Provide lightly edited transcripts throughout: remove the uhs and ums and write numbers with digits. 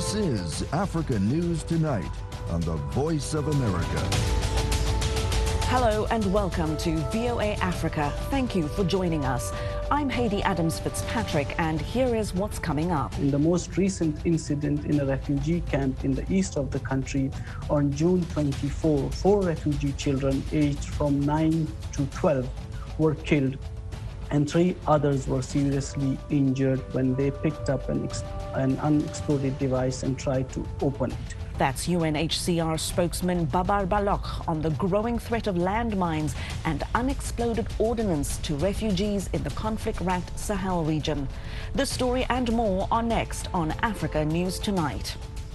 This is Africa News Tonight on the Voice of America. Hello and welcome to VOA Africa. Thank you for joining us. I'm Haiti Adams-Fitzpatrick, and here is what's coming up. In the most recent incident in a refugee camp in the east of the country, on June 24, 4 refugee children aged from 9 to 12 were killed, and 3 others were seriously injured when they picked up an unexploded device and tried to open it. That's UNHCR spokesman Babar Baloch on the growing threat of landmines and unexploded ordnance to refugees in the conflict-racked Sahel region. This story and more are next on Africa News Tonight.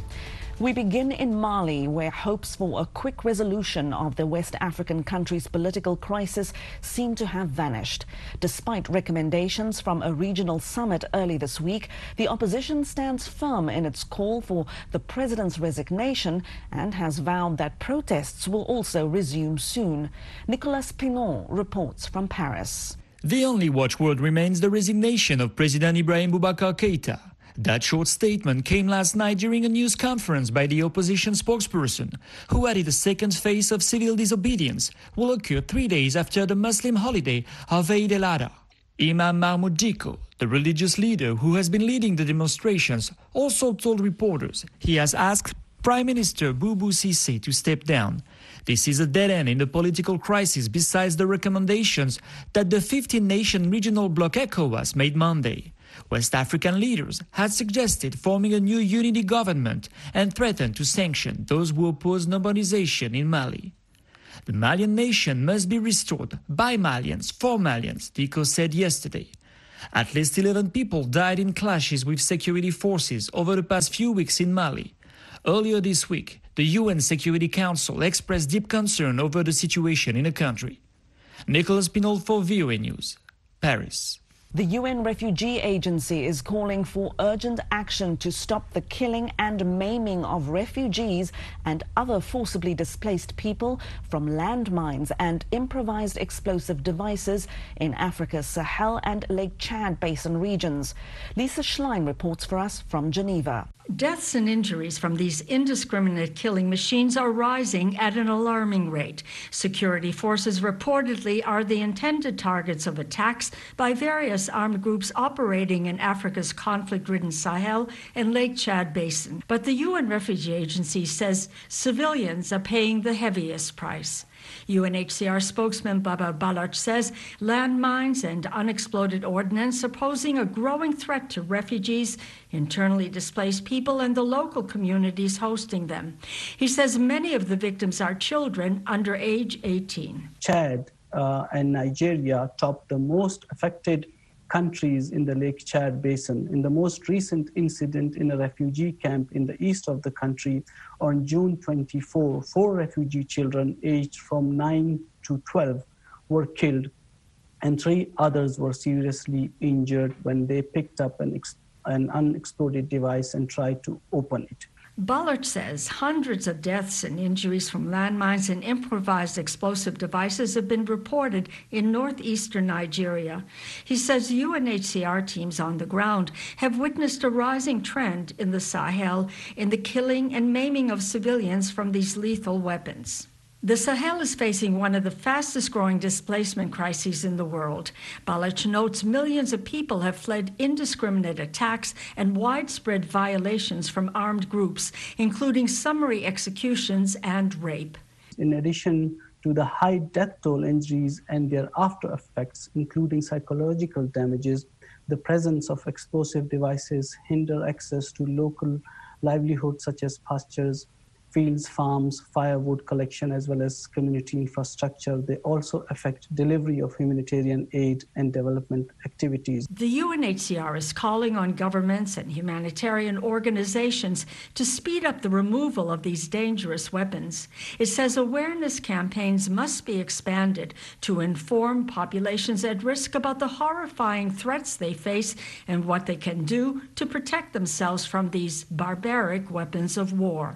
We begin in Mali, where hopes for a quick resolution of the West African country's political crisis seem to have vanished. Despite recommendations from a regional summit early this week, the opposition stands firm in its call for the president's resignation and has vowed that protests will also resume soon. Nicolas Pinon reports from Paris. The only watchword remains the resignation of President Ibrahim Boubacar Keïta. That short statement came last night during a news conference by the opposition spokesperson, who added the second phase of civil disobedience will occur 3 days after the Muslim holiday of Eid al-Adha. Imam Mahmoud Dicko, the religious leader who has been leading the demonstrations, also told reporters he has asked Prime Minister Boubou Cissé to step down. This is a dead end in the political crisis besides the recommendations that the 15-nation regional bloc ECOWAS made Monday. West African leaders had suggested forming a new unity government and threatened to sanction those who oppose normalization in Mali. The Malian nation must be restored by Malians for Malians, Dicko said yesterday. At least 11 people died in clashes with security forces over the past few weeks in Mali. Earlier this week, the UN Security Council expressed deep concern over the situation in the country. Nicolas Pinon for VOA News, Paris. The UN Refugee Agency is calling for urgent action to stop the killing and maiming of refugees and other forcibly displaced people from landmines and improvised explosive devices in Africa's Sahel and Lake Chad Basin regions. Lisa Schlein reports for us from Geneva. Deaths and injuries from these indiscriminate killing machines are rising at an alarming rate. Security forces reportedly are the intended targets of attacks by various armed groups operating in Africa's conflict-ridden Sahel and Lake Chad Basin. But the UN Refugee Agency says civilians are paying the heaviest price. UNHCR spokesman Babar Baloch says landmines and unexploded ordnance are posing a growing threat to refugees, internally displaced people, and the local communities hosting them. He says many of the victims are children under age 18. Chad and Nigeria topped the most affected countries in the Lake Chad Basin. In the most recent incident in a refugee camp in the east of the country, on June 24, 4 refugee children aged from 9 to 12 were killed, and 3 others were seriously injured when they picked up an unexploded device and tried to open it. Baloch says hundreds of deaths and injuries from landmines and improvised explosive devices have been reported in northeastern Nigeria. He says UNHCR teams on the ground have witnessed a rising trend in the Sahel in the killing and maiming of civilians from these lethal weapons. The Sahel is facing one of the fastest growing displacement crises in the world. Baloch notes millions of people have fled indiscriminate attacks and widespread violations from armed groups, including summary executions and rape. In addition to the high death toll injuries and their after effects, including psychological damages, the presence of explosive devices hinder access to local livelihoods such as pastures, fields, farms, firewood collection, as well as community infrastructure. They also affect delivery of humanitarian aid and development activities. The UNHCR is calling on governments and humanitarian organizations to speed up the removal of these dangerous weapons. It says awareness campaigns must be expanded to inform populations at risk about the horrifying threats they face and what they can do to protect themselves from these barbaric weapons of war.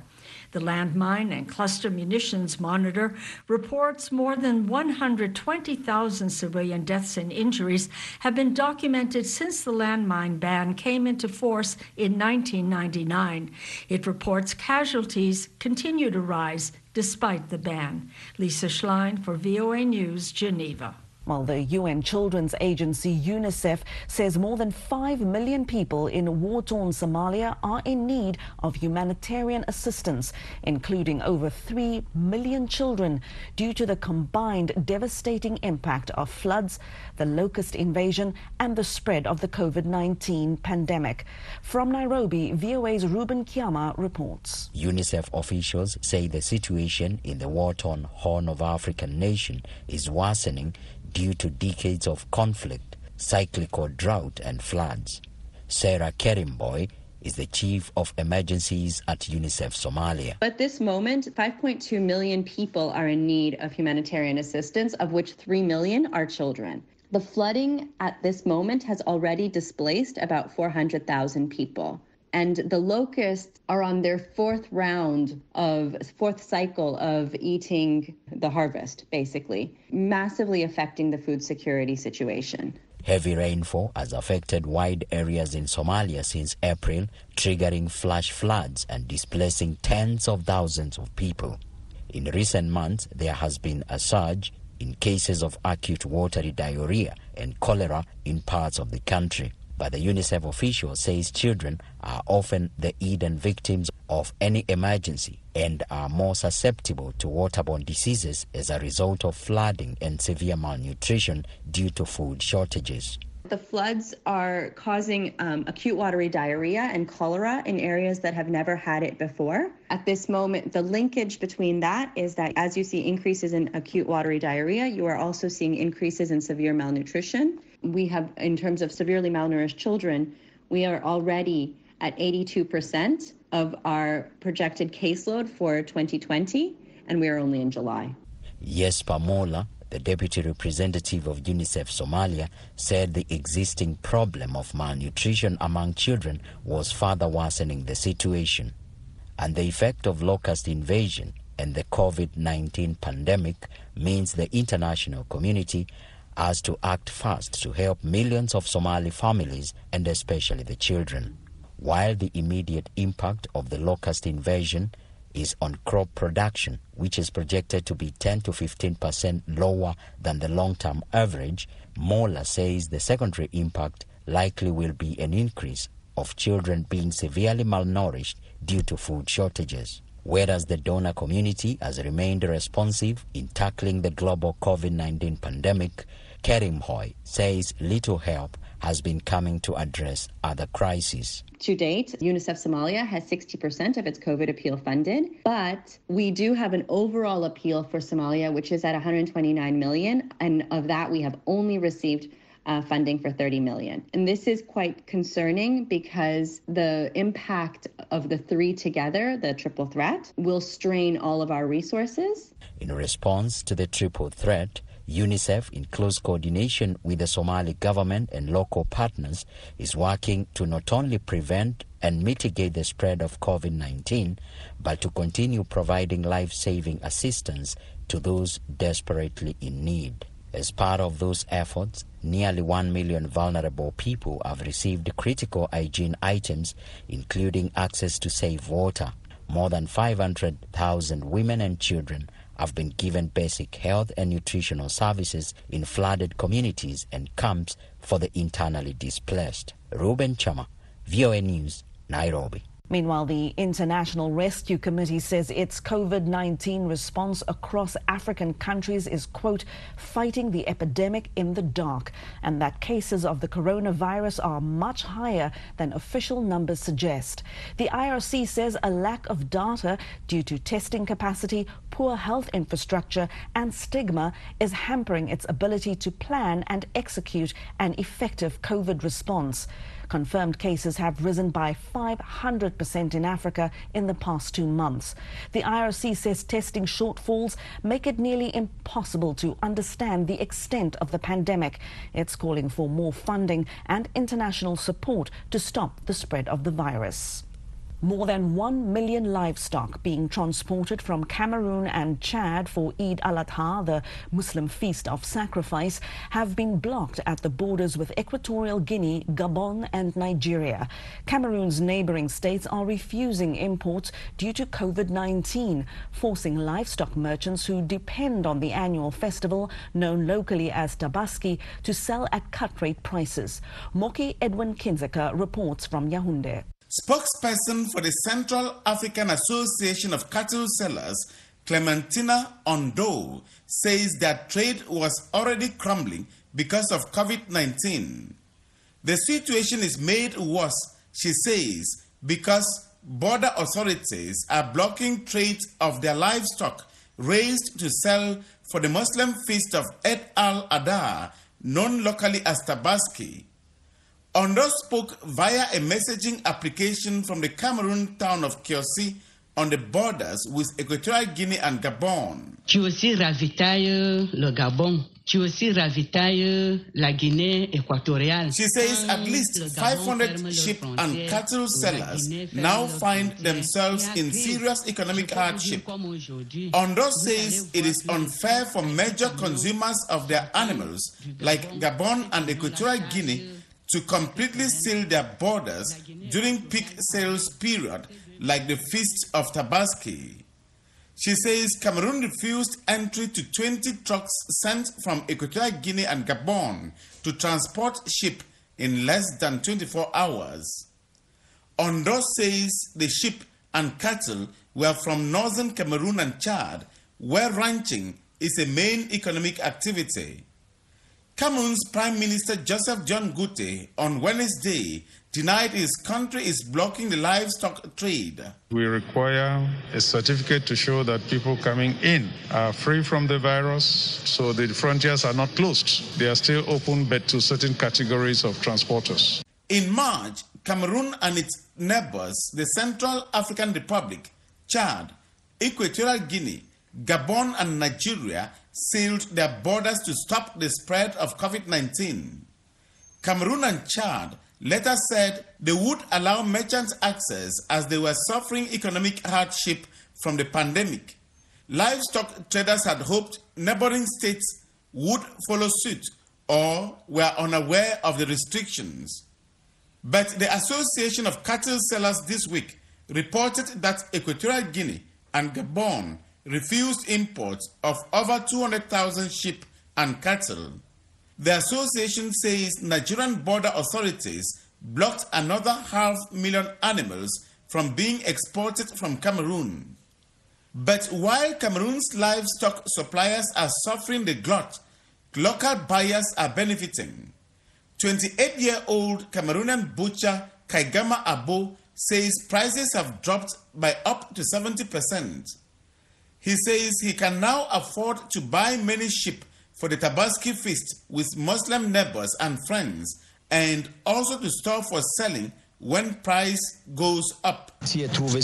The Landmine and Cluster Munitions Monitor reports more than 120,000 civilian deaths and injuries have been documented since the landmine ban came into force in 1999. It reports casualties continue to rise despite the ban. Lisa Schlein for VOA News, Geneva. Well, the UN Children's Agency, UNICEF, says more than 5 million people in war-torn Somalia are in need of humanitarian assistance, including over 3 million children, due to the combined devastating impact of floods, the locust invasion, and the spread of the COVID-19 pandemic. From Nairobi, VOA's Ruben Kiama reports. UNICEF officials say the situation in the war-torn Horn of African nation is worsening due to decades of conflict, cyclical drought and floods. Sarah Kerimboy is the Chief of Emergencies at UNICEF Somalia. At this moment, 5.2 million people are in need of humanitarian assistance, of which 3 million are children. The flooding at this moment has already displaced about 400,000 people. And the locusts are on their fourth cycle of eating the harvest, basically, massively affecting the food security situation. Heavy rainfall has affected wide areas in Somalia since April, triggering flash floods and displacing tens of thousands of people. In recent months, there has been a surge in cases of acute watery diarrhea and cholera in parts of the country. But the UNICEF official says children are often the hidden victims of any emergency and are more susceptible to waterborne diseases as a result of flooding and severe malnutrition due to food shortages. The floods are causing acute watery diarrhea and cholera in areas that have never had it before. At this moment, the linkage between that is that as you see increases in acute watery diarrhea, you are also seeing increases in severe malnutrition. We have, in terms of severely malnourished children, we are already at 82% of our projected caseload for 2020, and we are only in July. Jesper Mola, the deputy representative of UNICEF Somalia, said the existing problem of malnutrition among children was further worsening the situation. And the effect of locust invasion and the COVID-19 pandemic means the international community has to act fast to help millions of Somali families and especially the children. While the immediate impact of the locust invasion is on crop production, which is projected to be 10 to 15% lower than the long-term average, Mola says the secondary impact likely will be an increase of children being severely malnourished due to food shortages. Whereas the donor community has remained responsive in tackling the global COVID-19 pandemic, Kerimboy says little help has been coming to address other crises. To date, UNICEF Somalia has 60% of its COVID appeal funded, but we do have an overall appeal for Somalia, which is at 129 million, and of that we have only received funding for 30 million. And this is quite concerning because the impact of the three together, the triple threat, will strain all of our resources. In response to the triple threat, UNICEF, in close coordination with the Somali government and local partners, is working to not only prevent and mitigate the spread of COVID-19, but to continue providing life-saving assistance to those desperately in need. As part of those efforts, nearly 1 million vulnerable people have received critical hygiene items, including access to safe water. More than 500,000 women and children have been given basic health and nutritional services in flooded communities and camps for the internally displaced. Ruben Chama, VOA News, Nairobi. Meanwhile, the International Rescue Committee says its COVID-19 response across African countries is, quote, fighting the epidemic in the dark, and that cases of the coronavirus are much higher than official numbers suggest. The IRC says a lack of data due to testing capacity, poor health infrastructure and stigma is hampering its ability to plan and execute an effective COVID response. Confirmed cases have risen by 500% in Africa in the past 2 months. The IRC says testing shortfalls make it nearly impossible to understand the extent of the pandemic. It's calling for more funding and international support to stop the spread of the virus. More than 1 million livestock being transported from Cameroon and Chad for Eid al-Adha, the Muslim feast of sacrifice, have been blocked at the borders with Equatorial Guinea, Gabon and Nigeria. Cameroon's neighboring states are refusing imports due to COVID-19, forcing livestock merchants who depend on the annual festival, known locally as Tabaski, to sell at cut-rate prices. Moki Edwin Kinzeka reports from Yaoundé. Spokesperson for the Central African Association of Cattle Sellers, Clementina Ondo, says that trade was already crumbling because of COVID-19. The situation is made worse, she says, because border authorities are blocking trade of their livestock raised to sell for the Muslim feast of Eid al-Adha, known locally as Tabaski. Ondo spoke via a messaging application from the Cameroon town of Kiosi on the borders with Equatorial Guinea and Gabon. Tu aussi ravitailles le Gabon. Tu aussi ravitailles la Guinée équatoriale. She says at least 500 sheep and cattle sellers now find themselves in serious economic hardship. Ondo says it is unfair for major consumers of their animals like Gabon and Equatorial Guinea to completely seal their borders during peak sales period like the Feast of Tabaski. She says Cameroon refused entry to 20 trucks sent from Equatorial Guinea and Gabon to transport sheep in less than 24 hours. Ondo says the sheep and cattle were from northern Cameroon and Chad, where ranching is a main economic activity. Cameroon's Prime Minister Joseph John Goute on Wednesday denied his country is blocking the livestock trade. We require a certificate to show that people coming in are free from the virus, so the frontiers are not closed. They are still open, but to certain categories of transporters. In March, Cameroon and its neighbors, the Central African Republic, Chad, Equatorial Guinea, Gabon and Nigeria, sealed their borders to stop the spread of COVID-19. Cameroon and Chad later said they would allow merchants access as they were suffering economic hardship from the pandemic. Livestock traders had hoped neighboring states would follow suit or were unaware of the restrictions. But the Association of Cattle Sellers this week reported that Equatorial Guinea and Gabon refused imports of over 200,000 sheep and cattle. The association says Nigerian border authorities blocked another 500,000 animals from being exported from Cameroon. But while Cameroon's livestock suppliers are suffering the glut, local buyers are benefiting. 28-year-old Cameroonian butcher Kaigama Abo says prices have dropped by up to 70%. He says he can now afford to buy many sheep for the Tabaski feast with Muslim neighbors and friends, and also to store for selling when price goes up. Abo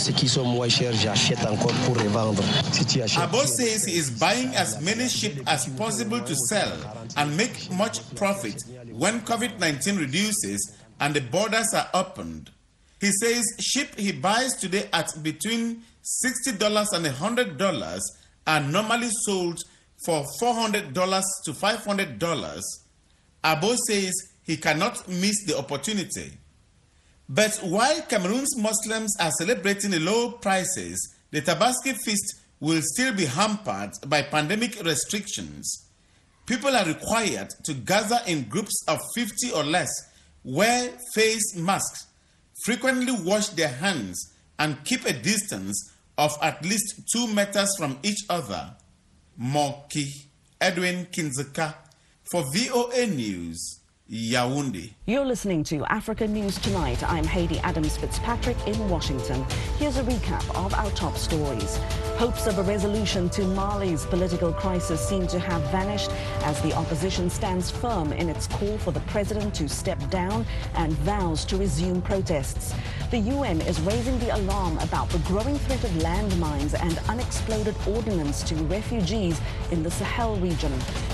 says he is buying as many sheep as possible to sell and make much profit when COVID-19 reduces and the borders are opened. He says sheep he buys today at between $60 and $100 are normally sold for $400 to $500. Abo says he cannot miss the opportunity. But while Cameroon's Muslims are celebrating the low prices, the Tabaski feast will still be hampered by pandemic restrictions. People are required to gather in groups of 50 or less, wear face masks, frequently wash their hands, and keep a distance of at least 2 meters from each other. Moki Edwin Kinzeka for VOA News, Yaoundé. You're listening to Africa News Tonight. I'm Hayley Adams Fitzpatrick in Washington. Here's a recap of our top stories. Hopes of a resolution to Mali's political crisis seem to have vanished as the opposition stands firm in its call for the president to step down and vows to resume protests. The UN is raising the alarm about the growing threat of landmines and unexploded ordnance to refugees in the Sahel region.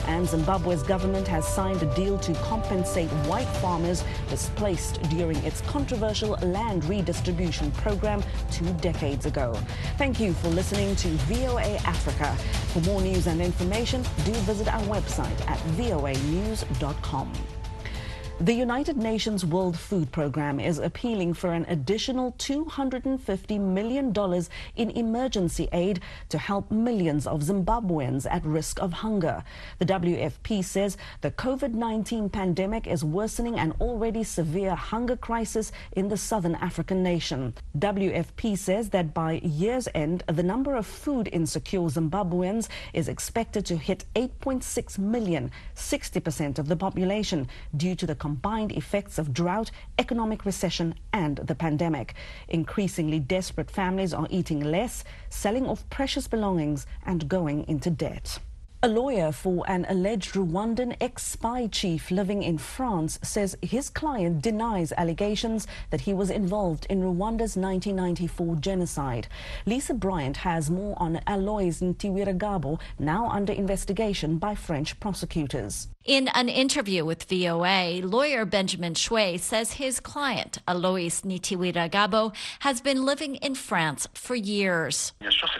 And Zimbabwe's government has signed a deal to compensate white farmers displaced during its controversial land redistribution program 2 decades ago. Thank you for listening to VOA Africa. For more news and information, do visit our website at voanews.com. The United Nations World Food Programme is appealing for an additional $250 million in emergency aid to help millions of Zimbabweans at risk of hunger. The WFP says the COVID-19 pandemic is worsening an already severe hunger crisis in the southern African nation. WFP says that by year's end, the number of food insecure Zimbabweans is expected to hit 8.6 million, 60% of the population, due to the combined effects of drought, economic recession and the pandemic. Increasingly desperate families are eating less, selling off precious belongings and going into debt. A lawyer for an alleged Rwandan ex-spy chief living in France says his client denies allegations that he was involved in Rwanda's 1994 genocide. Lisa Bryant has more on Alois Ntwiragabo, now under investigation by French prosecutors. In an interview with VOA, lawyer Benjamin Shui says his client, Alois Ntwiragabo, has been living in France for years.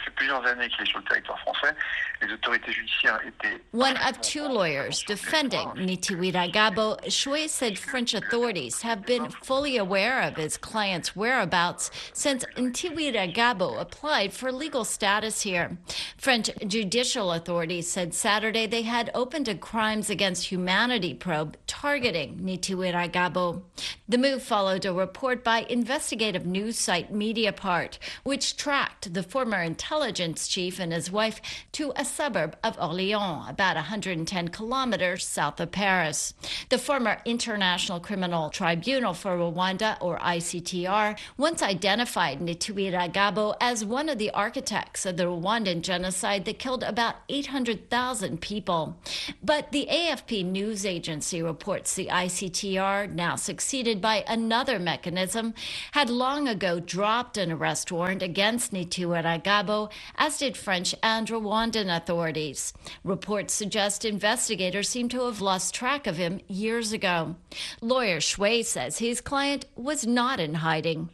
One of 2 lawyers defending Ntwiragabo, Shui said French authorities have been fully aware of his client's whereabouts since Ntwiragabo applied for legal status here. French judicial authorities said Saturday they had opened a crimes against humanity probe targeting Ntwiragabo. The move followed a report by investigative news site Mediapart, which tracked the former intelligence chief and his wife to a suburb of Orléans, about 110 kilometers south of Paris. The former International Criminal Tribunal for Rwanda, or ICTR, once identified Ntwiragabo as one of the architects of the Rwandan genocide that killed about 800,000 people. But the AFP news agency reports the ICTR, now succeeded by another mechanism, had long ago dropped an arrest warrant against Ntwiragabo, as did French and Rwandan authorities. Reports suggest investigators seem to have lost track of him years ago. Lawyer Shui says his client was not in hiding.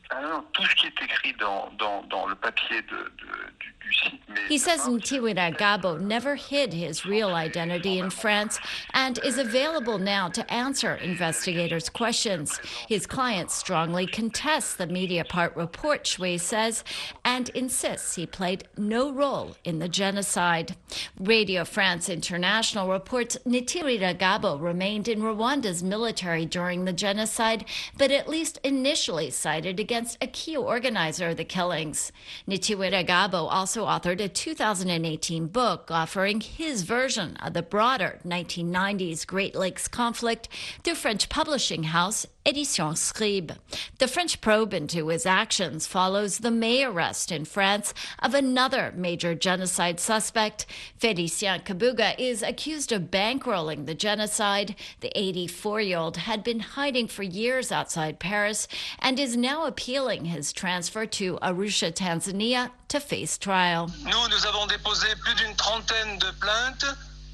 He says Ntwiragabo never hid his real identity in France and is available now to answer investigators' questions. His client strongly contests the Mediapart report, Shui says, and insists he played no role in the genocide. Radio France International reports Ntwiragabo remained in Rwanda's military during the genocide, but at least initially sided against a key organizer of the killings. Ntwiragabo also authored a 2018 book offering his version of the broader 1990s Great Lakes conflict through French publishing house Éditions Scribe. The French probe into his actions follows the May arrest in France of another major genocide suspect. Félicien Kabuga is accused of bankrolling the genocide. The 84-year-old had been hiding for years outside Paris and is now appealing his transfer to Arusha, Tanzania, to face trial. Nous avons déposé plus d'une trentaine de plaintes.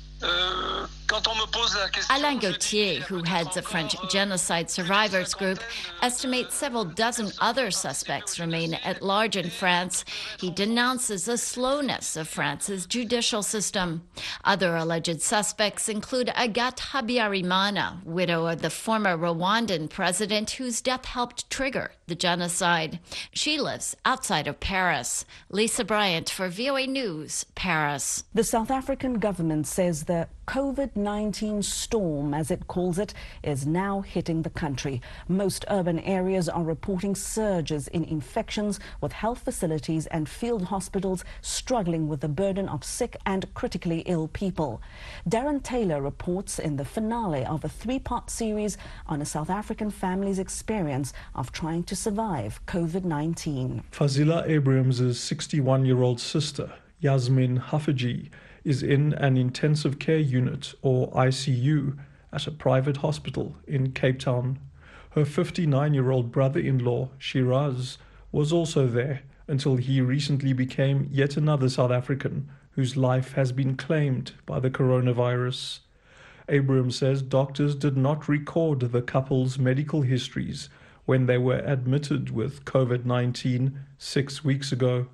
Alain Gauthier, who heads a French genocide survivors group, estimates several dozen other suspects remain at large in France. He denounces the slowness of France's judicial system. Other alleged suspects include Agathe Habyarimana, widow of the former Rwandan president whose death helped trigger the genocide. She lives outside of Paris. Lisa Bryant for VOA News, Paris. The South African government says the COVID-19 storm, as it calls it, is now hitting the country. Most urban areas are reporting surges in infections, with health facilities and field hospitals struggling with the burden of sick and critically ill people. Darren Taylor reports in the finale of a 3-part series on a South African family's experience of trying to survive COVID-19. Fazila Abrams' 61-year-old sister, Yasmin Hafaji, is in an intensive care unit, or ICU, at a private hospital in Cape Town. Her 59-year-old brother-in-law, Shiraz, was also there until he recently became yet another South African whose life has been claimed by the coronavirus. Abraham says doctors did not record the couple's medical histories when they were admitted with COVID-19 6 weeks ago.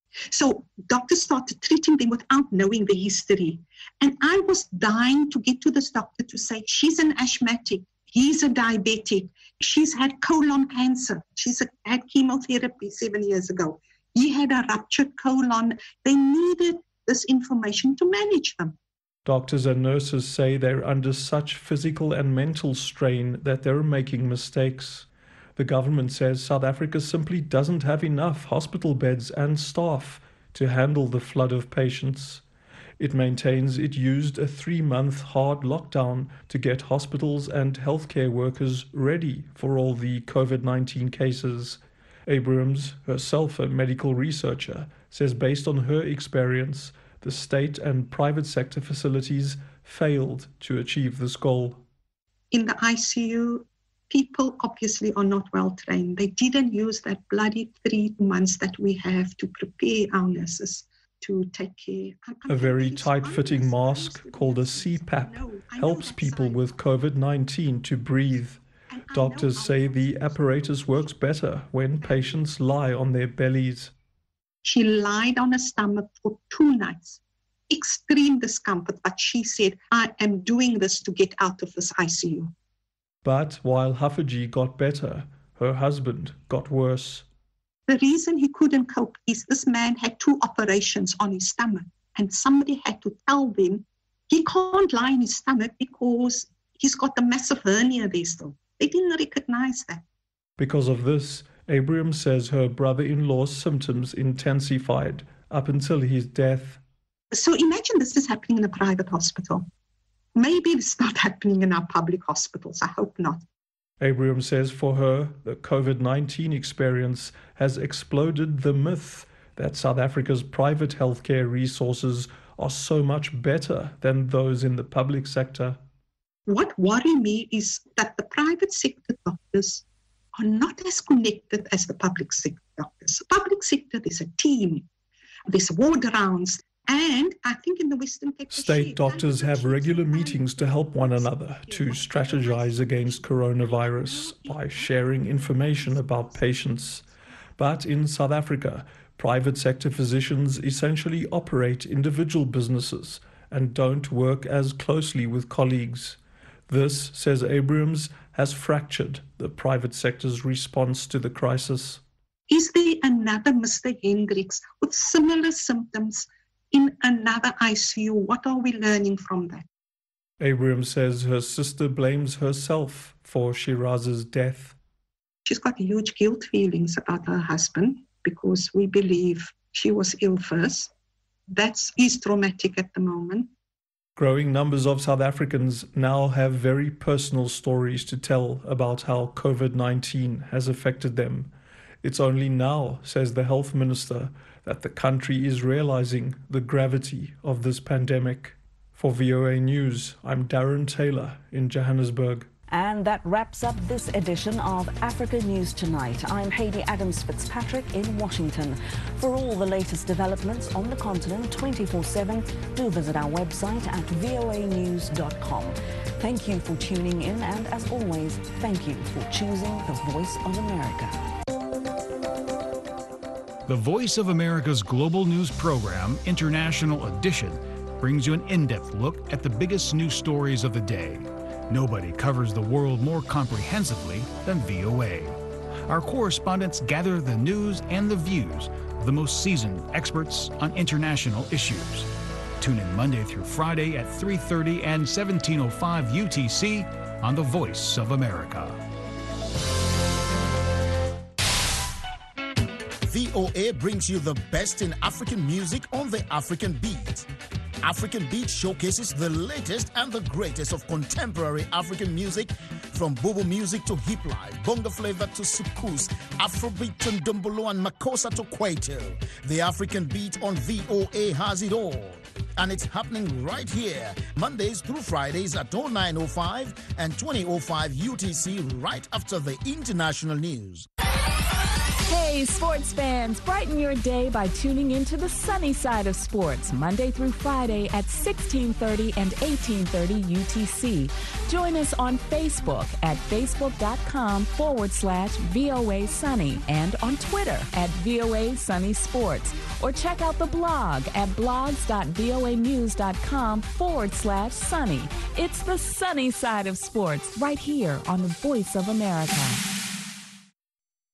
So doctors started treating them without knowing the history. And I was dying to get to this doctor to say, she's an asthmatic, he's a diabetic, she's had colon cancer, she's had chemotherapy 7 years ago, he had a ruptured colon. They needed this information to manage them. Doctors and nurses say they're under such physical and mental strain that they're making mistakes. The government says South Africa simply doesn't have enough hospital beds and staff to handle the flood of patients. It maintains it used a 3-month hard lockdown to get hospitals and healthcare workers ready for all the COVID-19 cases. Abrams, herself a medical researcher, says based on her experience, the state and private sector facilities failed to achieve this goal. In the ICU, people obviously are not well trained. They didn't use that bloody 3 months that we have to prepare our nurses to take care. A very tight-fitting mask called a CPAP helps people with COVID-19 to breathe. Doctors say the apparatus works better when patients lie on their bellies. She lied on her stomach for 2 nights. Extreme discomfort, but she said, I am doing this to get out of this ICU. But while Haffajee got better, her husband got worse. The reason he couldn't cope is this man had 2 operations on his stomach, and somebody had to tell them he can't lie in his stomach because he's got a massive hernia there still. They didn't recognize that. Because of this, Abraham says her brother-in-law's symptoms intensified up until his death. So imagine this is happening in a private hospital. Maybe it's not happening in our public hospitals. I hope not. Abraham says for her, the COVID-19 experience has exploded the myth that South Africa's private healthcare resources are so much better than those in the public sector. What worries me is that the private sector doctors are not as connected as the public sector doctors. The public sector, there's a team, there's ward rounds, and I think in the Western Cape... State doctors have regular meetings to help one another to strategize against coronavirus by sharing information about patients. But in South Africa, private sector physicians essentially operate individual businesses and don't work as closely with colleagues. This, says Abrahams, has fractured the private sector's response to the crisis. Is there another Mr. Hendricks with similar symptoms in another ICU? What are we learning from that? Abrahams says her sister blames herself for Shiraz's death. She's got huge guilt feelings about her husband because we believe she was ill first. That is traumatic at the moment. Growing numbers of South Africans now have very personal stories to tell about how COVID-19 has affected them. It's only now, says the health minister, that the country is realizing the gravity of this pandemic. For VOA News, I'm Darren Taylor in Johannesburg. And that wraps up this edition of Africa News Tonight. I'm Hayley Adams-Fitzpatrick in Washington. For all the latest developments on the continent 24/7, do visit our website at voanews.com. Thank you for tuning in, and as always, thank you for choosing the Voice of America. The Voice of America's global news program, International Edition, brings you an in-depth look at the biggest news stories of the day. Nobody covers the world more comprehensively than VOA. Our correspondents gather the news and the views of the most seasoned experts on international issues. Tune in Monday through Friday at 3:30 and 17:05 UTC on The Voice of America. VOA brings you the best in African music on the African Beat. African Beat showcases the latest and the greatest of contemporary African music, from Bobo music to hip life, bongo flavor to soukous, Afrobeat to Ndombolo and Makossa to Kwaito. The African Beat on VOA has it all. And it's happening right here, Mondays through Fridays at 09:05 and 20:05 UTC, right after the international news. Hey, sports fans, brighten your day by tuning into the sunny side of sports, Monday through Friday at 1630 and 1830 UTC. Join us on Facebook at facebook.com/VOA Sunny and on Twitter at VOA Sunny Sports. Or check out the blog at blogs.voanews.com/sunny. It's the sunny side of sports right here on the Voice of America.